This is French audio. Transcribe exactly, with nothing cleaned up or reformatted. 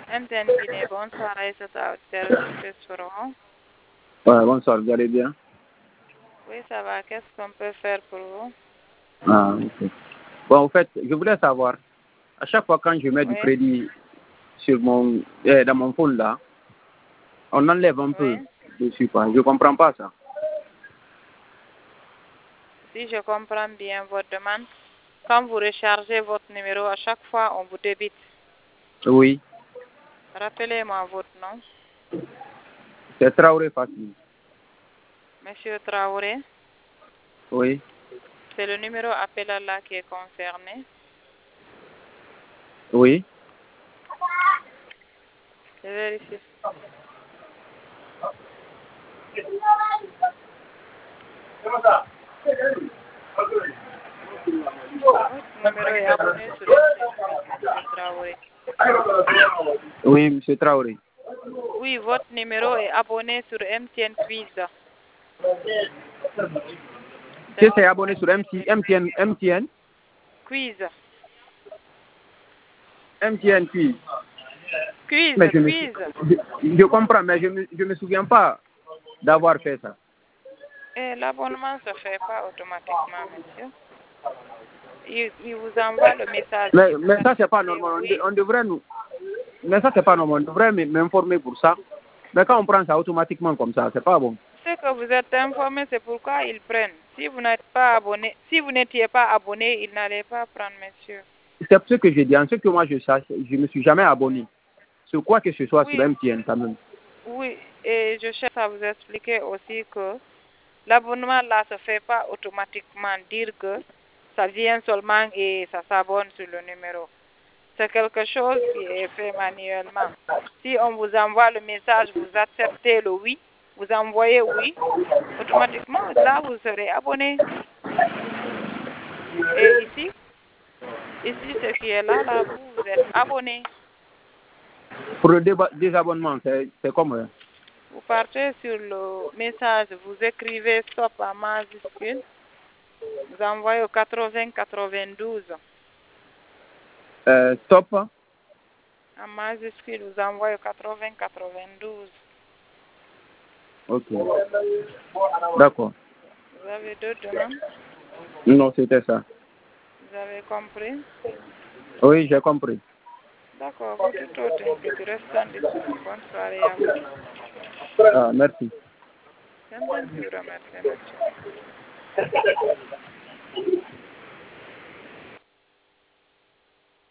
M T N Guinée, bonsoir Aïssata, auditeur Forum. Ouais, bonsoir, vous allez bien? Oui, ça va. Qu'est-ce qu'on peut faire pour vous? Ah, ok. Bon, en fait, je voulais savoir, à chaque fois quand je mets Oui. du crédit sur mon, eh, dans mon phone là, on enlève un peu Oui. dessus, quoi. Je comprends pas ça. Si je comprends bien votre demande, quand vous rechargez votre numéro, à chaque fois, on vous débite. Oui. Rappelez-moi votre nom. C'est Traoré Facile. Monsieur Traoré, Oui. c'est le numéro appel à là qui est concerné. Oui. Je vérifie. Votre numéro est abonné sur M T N Quiz, Monsieur Traoré. Oui, monsieur Traoré. Oui, votre numéro est abonné sur M T N Quiz. Qui s'est abonné sur M T N, M T N, M T N? Quiz. M T N Quiz. Quiz, Mais je, me, quiz. je, je comprends, mais je ne me, je me souviens pas d'avoir fait ça. Et l'abonnement ne se fait pas automatiquement, monsieur. Il, il vous envoie le message. Mais, Si vous mais ça, c'est pas acceptez, normal. On, de- oui. on devrait nous... Mais ça, c'est pas normal. On devrait m'informer pour ça. Mais quand on prend ça automatiquement comme ça, c'est pas bon. C'est que vous êtes informé, c'est pourquoi ils prennent. Si vous n'êtes pas abonné, si vous n'étiez pas abonné, ils n'allaient pas prendre, monsieur. C'est ce que je dis. En ce que moi je sache, je ne me suis jamais abonné. Sur quoi que ce soit sur Oui, M T N quand même. oui, et je cherche à vous expliquer aussi que l'abonnement là se fait pas automatiquement. Dire que ça vient seulement et ça s'abonne sur le numéro. C'est quelque chose qui est fait manuellement. Si on vous envoie le message, vous acceptez le oui, vous envoyez oui, automatiquement, là, vous serez abonné. Et ici, ici, ce qui est là, là, vous, vous êtes abonné. Pour le déba- désabonnement, c'est c'est comme... euh, Vous partez sur le message, vous écrivez stop en majuscule, vous envoyez au quatre-vingts quatre-vingt-douze. euh, stop. En majuscule, vous envoyez au quatre-vingts quatre-vingt-douze. Ok. D'accord. Vous avez deux demandes? Non, c'était ça. Vous avez compris? Oui, j'ai compris. D'accord, vous tout autre inquiétude, restons disponibles. Bonne soirée à vous. Ah, merci. Je ne vous remercie, monsieur.